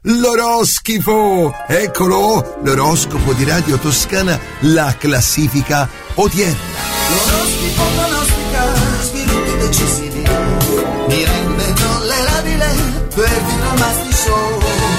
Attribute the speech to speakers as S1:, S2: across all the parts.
S1: L'oroschifo! Eccolo, l'oroscopo di Radio Toscana, la classifica odierna.
S2: L'oroscopo pronostica sviluppi decisivi, mi rende tollerabile per dire un masticio.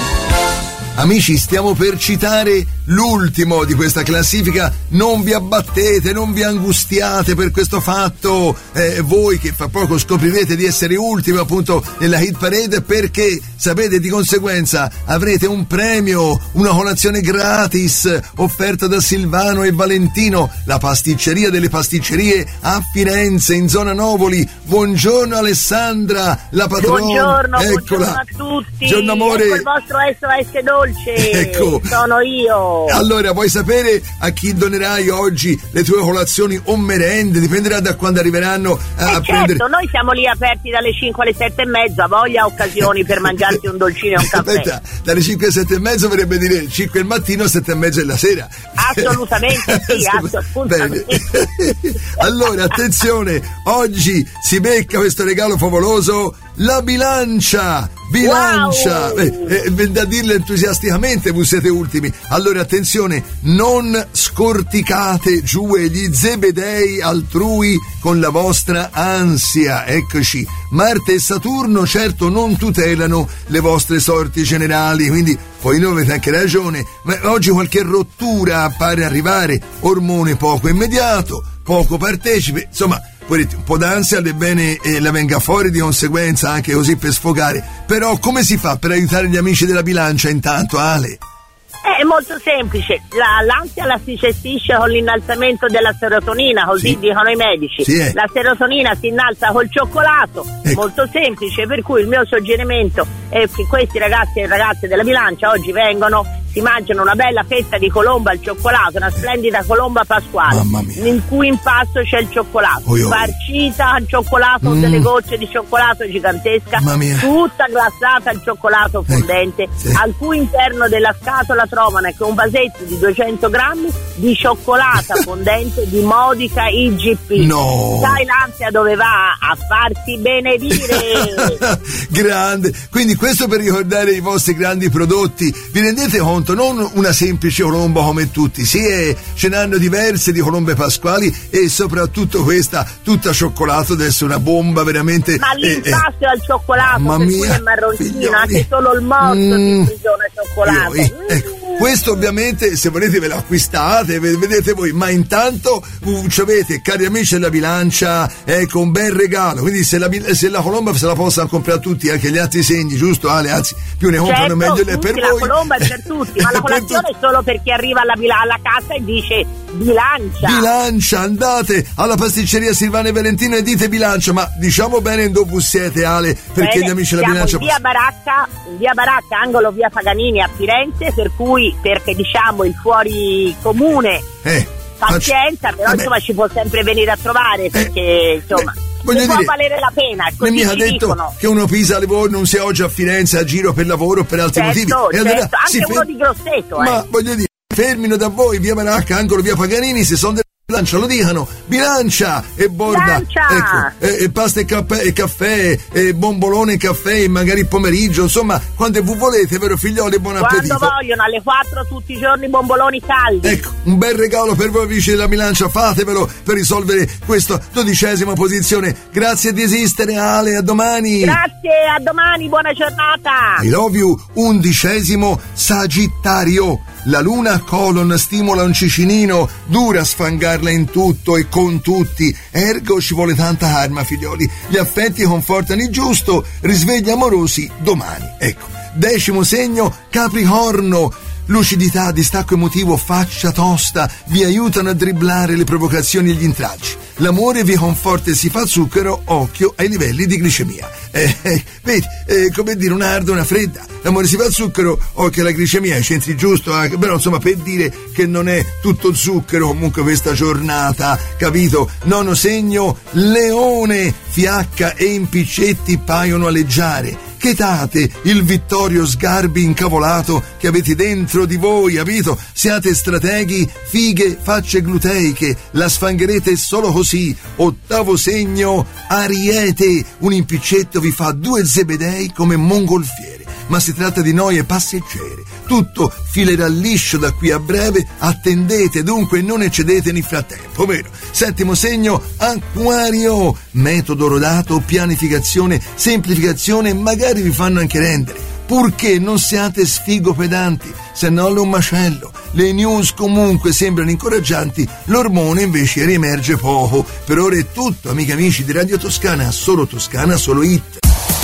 S1: Amici, stiamo per citare l'ultimo di questa classifica. Non vi abbattete, non vi angustiate per questo fatto, voi che fra poco scoprirete di essere ultimi appunto nella hit parade, perché sapete di conseguenza avrete un premio, una colazione gratis offerta da Silvano e Valentino, la pasticceria delle pasticcerie a Firenze in zona Novoli. Buongiorno Alessandra, la padrona.
S3: Buongiorno,
S1: eccola.
S3: Buongiorno a tutti.
S1: Buongiorno amore.
S3: Ecco il vostro SOS dolce.
S1: Ecco.
S3: Sono io.
S1: Allora, vuoi sapere a chi donerai oggi le tue colazioni o merende? Dipenderà da quando arriveranno a prendere.
S3: Certo, noi siamo lì aperti dalle 5 alle 7 e mezza, voglia occasioni per mangiarti un dolcino e un caffè.
S1: Aspetta, dalle 5 alle 7 e mezza vorrebbe dire 5 il mattino, 7 e mezza la sera.
S3: Assolutamente sì, assolutamente.
S1: Allora, attenzione, oggi si becca questo regalo favoloso, la bilancia. Bilancia,
S3: wow.
S1: Da dirlo entusiasticamente, voi siete ultimi. Allora attenzione, non scorticate giù gli zebedei altrui con la vostra ansia. Eccoci, Marte e Saturno certo non tutelano le vostre sorti generali, quindi poi noi avete anche ragione, ma oggi qualche rottura pare arrivare, ormone poco immediato, poco partecipe, insomma un po' d'ansia è bene la venga fuori di conseguenza, anche così per sfogare. Però come si fa per aiutare gli amici della bilancia intanto, Ale?
S3: È molto semplice, l'ansia la si gestisce con l'innalzamento della serotonina, così
S1: sì.
S3: dicono i medici.
S1: Sì,
S3: la serotonina si innalza col cioccolato,
S1: ecco.
S3: Molto semplice, per cui il mio suggerimento è che questi ragazzi e ragazze della bilancia oggi vengono, si mangiano una bella fetta di colomba al cioccolato, una splendida colomba pasquale, in cui in pasto c'è il cioccolato, farcita al cioccolato con delle gocce di cioccolato gigantesca, tutta glassata al cioccolato fondente,
S1: sì.
S3: Al cui interno della scatola trovano anche un vasetto di 200 grammi di cioccolata fondente di modica IGP.
S1: No!
S3: Sai l'ansia dove va? A farsi benedire!
S1: Grande! Quindi questo per ricordare i vostri grandi prodotti. Vi rendete conto? Non una semplice colomba come tutti, ce ne hanno diverse di colombe pasquali e soprattutto questa tutta cioccolato, deve essere una bomba veramente.
S3: Ma l'impasto è al cioccolato, per cui è marroncino,
S1: figlioli.
S3: anche solo il morso di prigione cioccolato.
S1: Ecco, questo ovviamente se volete ve lo acquistate, vedete voi, ma intanto ci avete, cari amici della bilancia, ecco un bel regalo, quindi se la colomba se la possano comprare tutti, anche gli altri segni, giusto Ale? Anzi, più ne comprano meglio è per
S3: la
S1: voi.
S3: La colomba è per tutti, ma la colazione è solo per chi arriva alla casa e dice bilancia.
S1: Bilancia, andate alla pasticceria Silvano e Valentino e dite bilancia, ma diciamo bene dove siete, Ale, perché gli amici della bilancia.
S3: In via Baracca, angolo via Paganini a Firenze, per cui perché diciamo il fuori comune. Pazienza, però insomma ci può sempre venire a trovare perché insomma. Può valere la pena.
S1: Non mi ha detto
S3: dicono.
S1: Che uno Pisa non sia oggi a Firenze a giro per lavoro o per altri motivi.
S3: E allora anche uno di Grosseto.
S1: Ma voglio dire, fermino da voi, via Baracca, angolo via Paganini, se sono bilancia lo dicano, bilancia e borda, ecco, e pasta e caffè, e bombolone e caffè, e magari il pomeriggio, insomma, quando voi volete, vero figlioli, buon appetito.
S3: Quando vogliono, alle 4 tutti i giorni bomboloni caldi.
S1: Ecco, un bel regalo per voi amici della bilancia, fatevelo per risolvere questa 12ª posizione. Grazie di esistere, Ale, a domani.
S3: Grazie, a domani, buona giornata.
S1: I love you. 11° Sagittario. La luna colon stimola un cicinino, dura sfangarla in tutto e con tutti, ergo ci vuole tanta calma, figlioli. Gli affetti confortano il giusto, risvegli amorosi domani. Ecco, 10° segno Capricorno. Lucidità, distacco emotivo, faccia tosta vi aiutano a dribblare le provocazioni e gli intralci. L'amore vi conforta e si fa zucchero, occhio ai livelli di glicemia. Vedi, come dire, una arda, una fredda. L'amore si fa zucchero, occhio alla glicemia, c'entri giusto, però insomma per dire che non è tutto zucchero comunque questa giornata, capito? 9° segno Leone, fiacca e impiccetti paiono aleggiare. Chetate il Vittorio Sgarbi incavolato che avete dentro di voi, capito? Siate strateghi, fighe, facce gluteiche, la sfangherete solo così. 8° segno Ariete, un impiccetto vi fa 2 zebedei come mongolfiere. ma si tratta di noie passeggere. Tutto filerà liscio da qui a breve, attendete dunque e non eccedete nel frattempo, vero? Settimo segno, Acquario, metodo rodato, pianificazione, semplificazione, magari vi fanno anche rendere. Purché non siate sfigopedanti, se no è un macello. Le news comunque sembrano incoraggianti, l'ormone invece riemerge poco. Per ora è tutto, amiche e amici di Radio Toscana, solo hit.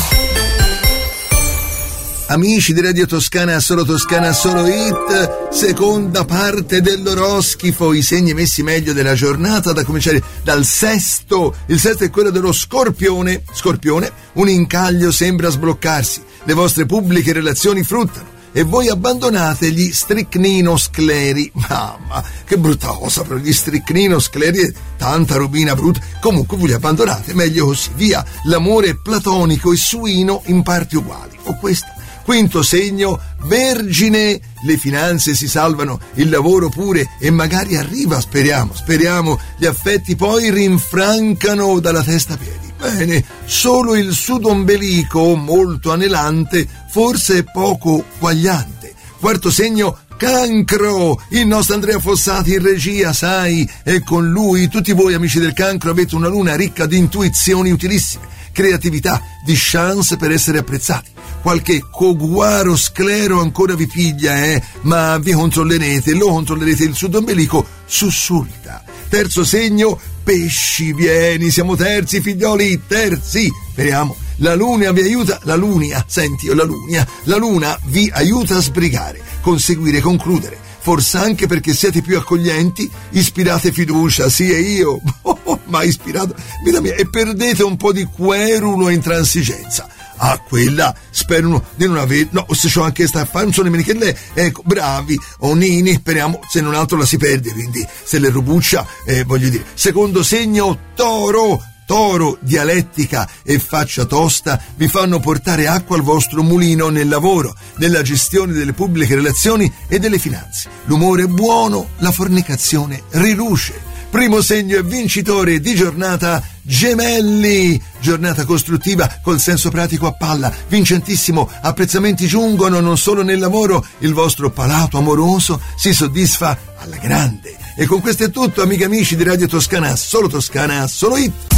S1: Amici di Radio Toscana, solo hit, seconda parte dell'oroscafo, i segni messi meglio della giornata, da cominciare dal sesto. Il sesto è quello dello Scorpione, un incaglio sembra sbloccarsi, le vostre pubbliche relazioni fruttano e voi abbandonate gli stricninoscleri. Mamma, che brutta cosa, però gli stricninoscleri, tanta robina brutta. Comunque voi li abbandonate, meglio così, via l'amore platonico e suino in parti uguali. O questa. Quinto segno, Vergine, le finanze si salvano, il lavoro pure e magari arriva, speriamo, gli affetti poi rinfrancano dalla testa a piedi. Bene, solo il sudombelico, molto anelante, forse è poco quagliante. Quarto segno, Cancro, il nostro Andrea Fossati in regia, sai, e con lui tutti voi amici del Cancro avete una luna ricca di intuizioni utilissime, creatività, di chance per essere apprezzati. Qualche coguaro sclero ancora vi piglia, ma vi controllerete, il sudombelico sussulta. Terzo segno, Pesci, vieni, siamo terzi figlioli, terzi. Speriamo. La luna vi aiuta, la luna vi aiuta a sbrigare, conseguire, concludere. Forse anche perché siete più accoglienti, ispirate fiducia, sì, e io, ma ispirato, vita mia, e perdete un po' di querulo e intransigenza. Ah, quella, spero di non avere, no, se c'ho anche sta a fare, non so nemmeno che lei, ecco, bravi, Onini, speriamo, se non altro la si perde, quindi, se le rubuccia, voglio dire. Secondo segno, Toro, dialettica e faccia tosta vi fanno portare acqua al vostro mulino nel lavoro, nella gestione delle pubbliche relazioni e delle finanze. L'umore è buono, la fornicazione riluce. Primo segno e vincitore di giornata, Gemelli, giornata costruttiva col senso pratico a palla, vincentissimo, apprezzamenti giungono non solo nel lavoro, il vostro palato amoroso si soddisfa alla grande. E con questo è tutto, amiche e amici di Radio Toscana, solo hit.